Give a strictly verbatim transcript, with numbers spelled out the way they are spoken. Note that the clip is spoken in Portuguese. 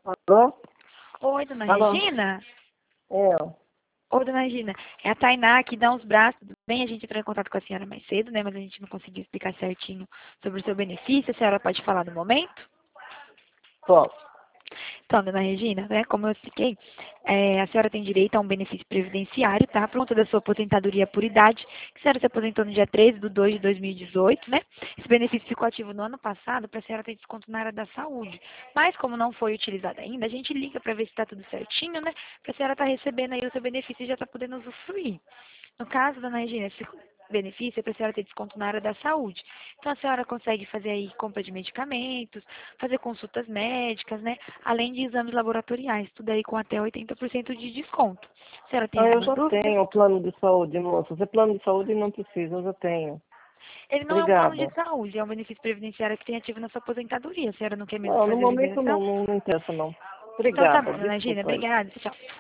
Alô? Oi, dona Alô? Regina? Eu. Oi, dona Regina. É a Tainá que dá uns braços. Tudo bem? A gente entrou em contato com a senhora mais cedo, né? Mas a gente não conseguiu explicar certinho sobre o seu benefício. A senhora pode falar no momento? Posso. Então, dona Regina, né, como eu expliquei, é, a senhora tem direito a um benefício previdenciário, tá? Por conta da sua aposentadoria por idade, que a senhora se aposentou no dia treze de dois de dois mil e dezoito, né? Esse benefício ficou ativo no ano passado para a senhora ter desconto na área da saúde. Mas, como não foi utilizado ainda, a gente liga para ver se está tudo certinho, né? Para a senhora estar recebendo aí o seu benefício e já está podendo usufruir. No caso, dona Regina, esse benefício é para a senhora ter desconto na área da saúde. Então, a senhora consegue fazer aí compra de medicamentos, fazer consultas médicas, né? Além de exames laboratoriais, tudo aí com até oitenta por cento de desconto. A senhora tem Ah, eu alguma já dúvida? tenho o plano de saúde, moça. Se é plano de saúde, não precisa, eu já tenho. Ele não é um plano de Obrigada. saúde, é um benefício previdenciário que tem ativo na sua aposentadoria. A senhora não quer mesmo Não, no fazer a momento não, liberação? não, não interessa, não. Então tá Obrigada, bom, dona Regina. desculpa aí. Obrigada. Tchau.